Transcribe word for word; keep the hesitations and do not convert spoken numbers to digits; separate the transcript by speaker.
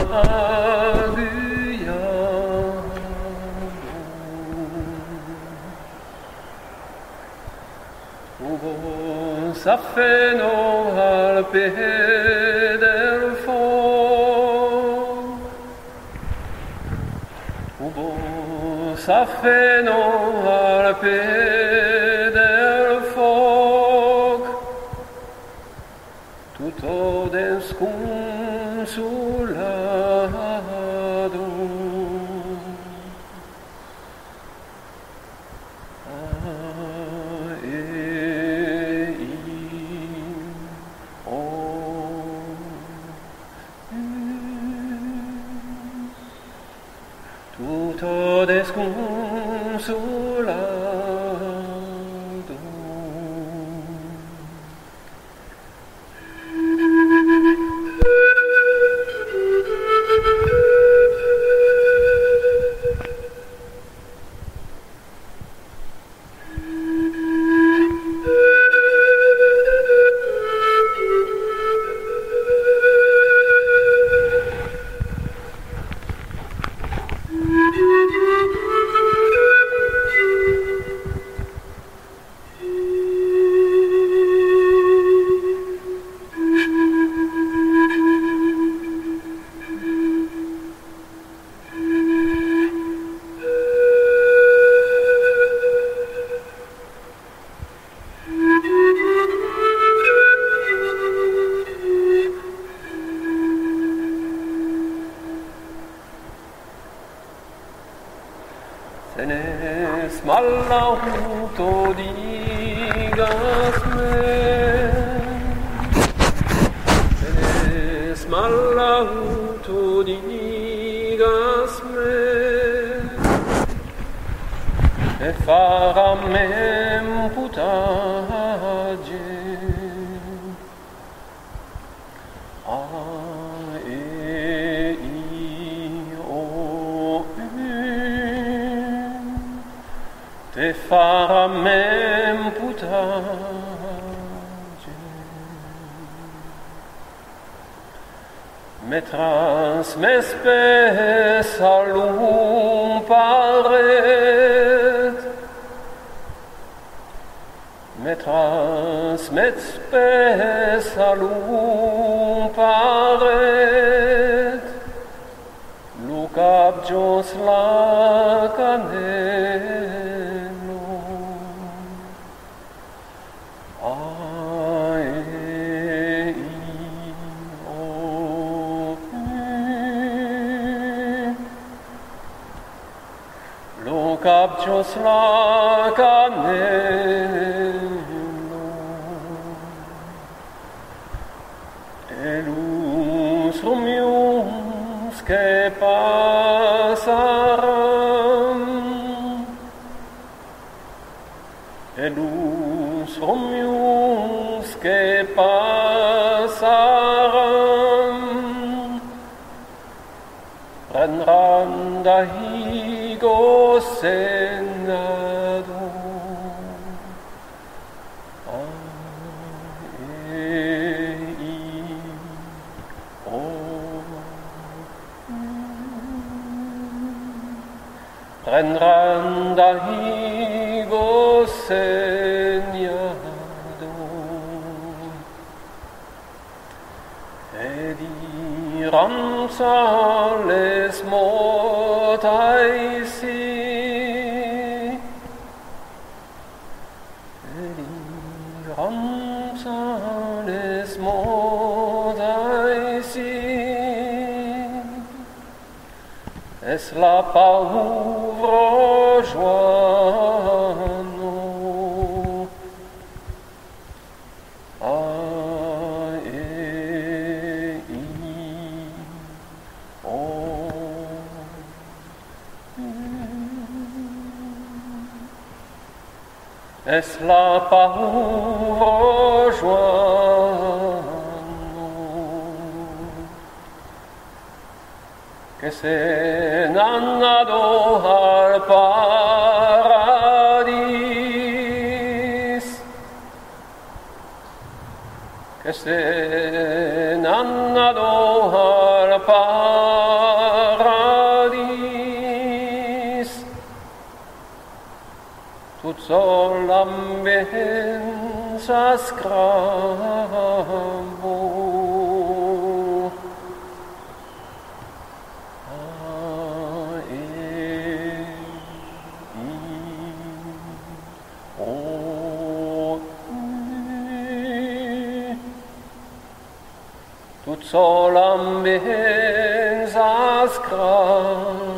Speaker 1: Ugo s'affeno al piede del fuoco, Ugo s'affeno al piede del fuoco, tutto desconsolato. Tutto desconsolato. Se ne smallauto digas me, se ne smallauto digas me, e farà mem putage. Te farà mem putage, me transmes spes alum paret, me transmet spes alum paret, lucabgios lacanet. Capcios lacanello, elus rumiums que passaram, elus rumiums que passaram, rendran dahigo senado. Rendran dahigo segnado, ed iram sales motaisi, ed iram sales motaisi, es la pauvre joano. A, E, I, O, es la pauvre joano che se n'annado al paradis, che se n'annado al paradis, scrambo. Tut solam mensa scrambo.